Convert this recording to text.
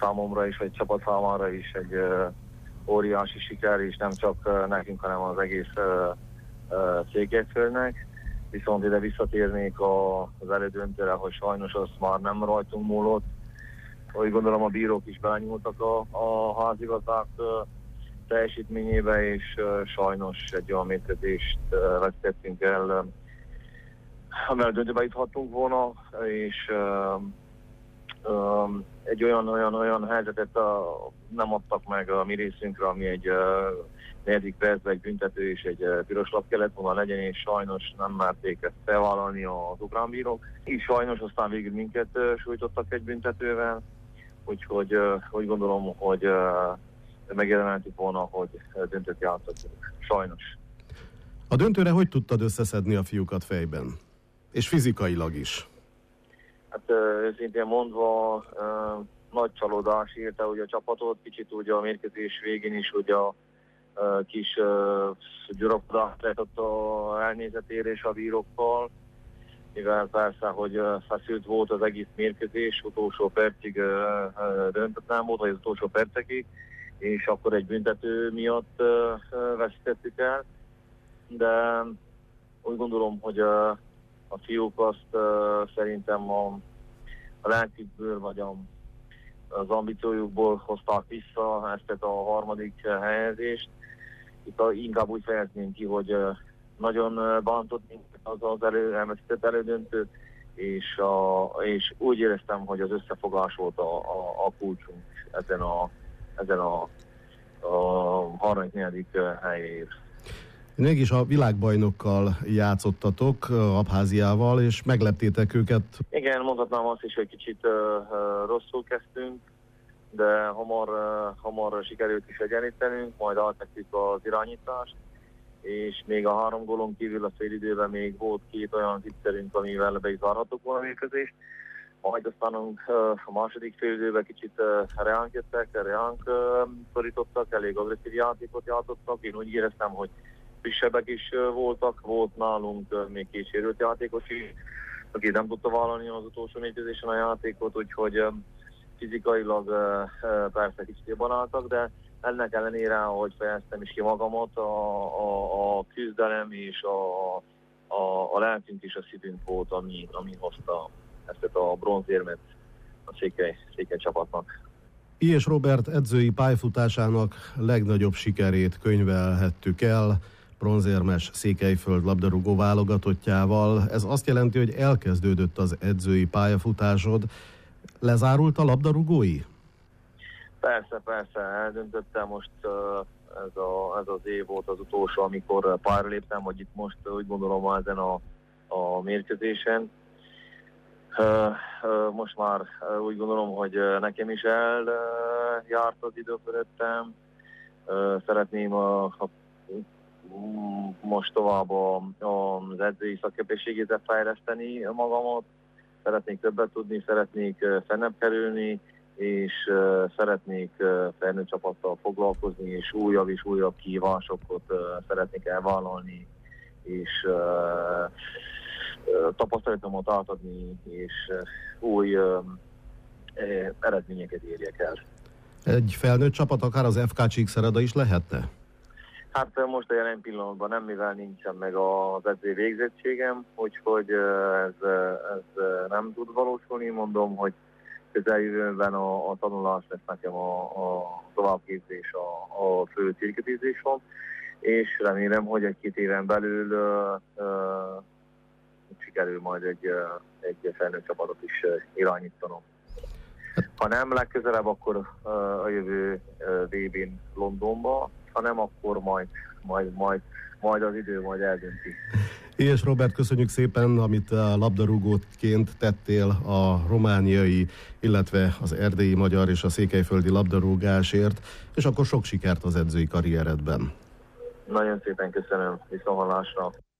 számomra is, vagy csapat számára is egy óriási siker, és nem csak nekünk, hanem az egész Székelyföldnek. Viszont ide visszatérnék az elődöntőre, hogy sajnos az már nem rajtunk múlott. Úgy gondolom, a bírók is belenyúltak a házigazdák teljesítményébe, és sajnos egy olyan mérkőzést vesztettünk el, amivel döntőbe juthattunk volna, és egy olyan helyzetet nem adtak meg a mi részünkre, ami egy 4. percben egy büntető és egy piros lap kellett volna legyen, és sajnos nem merték ezt felvállalni az ukrán bírók. Így sajnos aztán végül minket sújtottak egy büntetővel, úgyhogy úgy gondolom, hogy megérdemeltük volna, hogy döntőt játszottunk. Sajnos. A döntőre hogy tudtad összeszedni a fiúkat fejben? És fizikailag is? Hát őszintén mondva nagy csalódás érte ugye a csapatot, kicsit ugye a mérkőzés végén is ugye a kis gyurapodás lehetett a elnézetérés a bírókkal, mivel persze, hogy feszült volt az egész mérkőzés, utolsó percig döntetlen volt, vagy az utolsó percekig, és akkor egy büntető miatt veszítettük el, de úgy gondolom, hogy a fiúk azt szerintem a lelkükből, vagy az ambíciójukból hozták vissza ezt a harmadik helyezést. Itt inkább úgy fejezném ki, hogy nagyon bántott az elveszített elődöntő, és úgy éreztem, hogy az összefogás volt a kulcsunk ezen a harmadik helyéért. Mégis a világbajnokkal játszottatok, Abháziával, és megleptétek őket. Igen, mondhatnám azt is, hogy kicsit rosszul kezdtünk, de hamar sikerült is egyenlítenünk, majd átvettük az irányítást, és még a 3 gólon kívül a félidőben még volt 2 olyan zicserünk, amivel be is zárhattuk volna a mérkőzést. Majd aztán a második félidőben kicsit reánk jöttek, reánk szorítottak, elég agresszív játékot játszottak. Én úgy éreztem, hogy frissebbek is voltak, volt nálunk még 2 sérült játékos is, aki nem tudta vállalni az utolsó mérkőzésen a játékot, úgyhogy fizikailag persze kicsit jobban álltak, de ennek ellenére, ahogy fejeztem is ki magamat, a küzdelem és a lelkünk és a szívünk volt, ami hozta ezt a bronzérmet a székely csapatnak. Ilyes Robert edzői pályafutásának legnagyobb sikerét könyvelhettük el bronzérmes Székelyföld labdarúgó válogatottjával. Ez azt jelenti, hogy elkezdődött az edzői pályafutásod. Lezárult a labdarúgói? Persze, eldöntöttem most, ez az év volt az utolsó, amikor pályára léptem, hogy itt most úgy gondolom ezen a mérkőzésen. Most már úgy gondolom, hogy nekem is eljárt az idő fölöttem. Szeretném most tovább az edzői szakképességét fejleszteni magamat. Szeretnék többet tudni, szeretnék fennebb kerülni, és szeretnék felnőtt csapattal foglalkozni, és újabb kihívásokat szeretnék elvállalni, és tapasztalatomat átadni, és új eredményeket érjek el. Egy felnőtt csapat akár az FK Csíkszereda is lehetne? Hát most a jelen pillanatban nem, mivel nincsen meg az edzői végzettségem, úgyhogy ez nem tud valósulni. Mondom, hogy közeljövőben a tanulás lesz nekem a továbbképzés, a fő célkitűzésom, és remélem, hogy 1-2 éven belül sikerül majd egy felnőtt csapatot is irányítanom. Ha nem legközelebb, akkor a jövő VB-n Londonba, ha nem, akkor majd az idő majd eldönti. Ilyes Robert, köszönjük szépen, amit labdarúgóként tettél a romániai, illetve az erdélyi magyar és a székelyföldi labdarúgásért, és akkor sok sikert az edzői karrieredben. Nagyon szépen köszönöm, viszonthallásra.